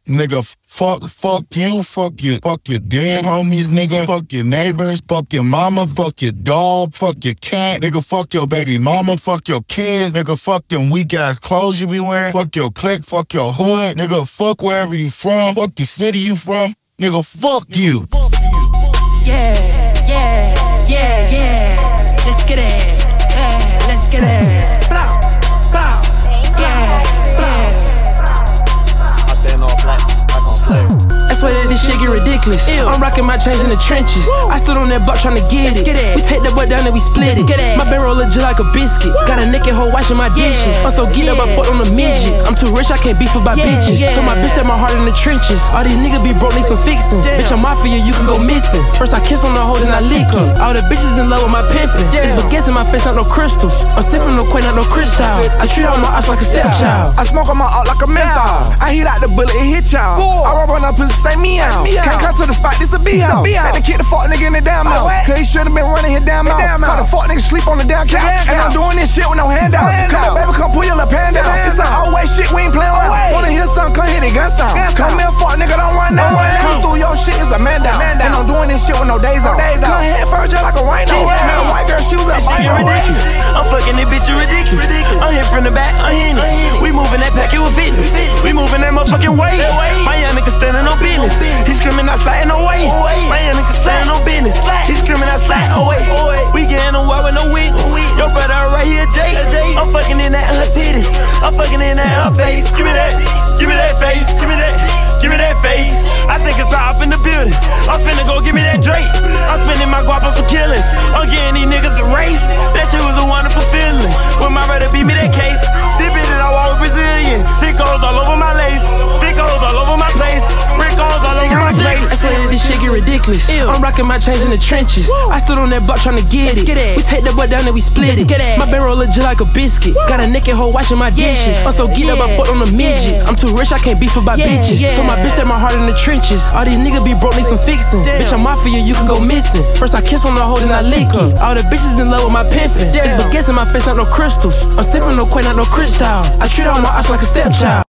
Nigga, fuck you, fuck your damn homies, nigga. Fuck your neighbors, fuck your mama, fuck your dog, fuck your cat. Nigga, fuck your baby mama, fuck your kids. Nigga, fuck them weak ass clothes you be wearing. Fuck your clique, fuck your hood. Nigga, fuck wherever you from, fuck the city you from. Nigga, fuck you. Yeah. Let's get it. Yeah, let's get it. Blah. Yeah. I stand all black, I gon' slay. I swear that this shit get ridiculous. I'm rocking my chains in the trenches. I stood on that block tryna get it. We take that butt down and we split it. My barrel legit like a biscuit. Got a naked hoe washing my dishes. I'm so geeked up, I fucked on a midget. I'm too rich, I can't beef with my bitches. Told my bitch that my heart in the trenches. All these niggas be broke, need some fixing. Bitch, I'm mafia, you can go missing. First I kiss on the hoe, then I lick her. All the bitches in love with my pimpin'. It's baguettes in my face, not no crystals. I'm sippin' no quaint, not no crystal. I treat all my ops like a stepchild. I smoke on my out like a menthol. I heat out the bullet, it hit y'all. I rub on up pussy, say me out. Can't come to the spot, this a B-house. Had to kick the fuck nigga in the damn mouth. Cause he should've been running his damn mouth. Cause the fuck nigga sleep on the damn couch. And I'm doing this shit with no handout. Come on, baby, come pull your little pan down. It's an always shit, we ain't playing around. Wanna hear something, come hit it, gun sound. Come here, fuck nigga, don't run down. Come through your shit, it's a man down. And I'm doing this shit with no days on. Come head first, just like a rhino. Man, a white girl shoes up, shit get ridiculous. I'm fucking this bitch, you ridiculous. I'm here from the back, I'm hitting it. We moving that pack, it with fitness. We moving that motherfucking way. My young nigga standing on business. He's screaming outside, no way. My young nigga standing on business. He's screaming outside, oh wait. We getting a wild with no witness. Your brother right here, Jay. I'm fucking in that her titties. I'm fucking in that her face. Give me that face. Give me that face. I think it's all up in the building. I'm finna go give me that Drake. I'm spending my guap on some killings. I'm getting these niggas a race. That shit was a wonderful feeling. When my brother beat me that case. This bitch that I walk with Brazilian. Sickos all over my lace. Sickos all over my place. Rickos all over my place. I swear that this shit get ridiculous. I'm rocking my chains in the trenches. I stood on that block tryna get it. We take that butt down and we split it. My barrel legit like a biscuit. Got a naked hoe washing my dishes. I'm so geeked up, I fucked on a midget. I'm too rich, I can't beef with my bitches. Told my bitch that my heart in the trenches. All these niggas be broke, need some fixing. Bitch, I'm mafia, you can go missing. First I kiss on the hoe, then I lick her. All the bitches in love with my pimpin'. It's baguettes in my face, not no crystals. I'm sippin' no quaint, not no crystal. I treat all my ops like a stepchild.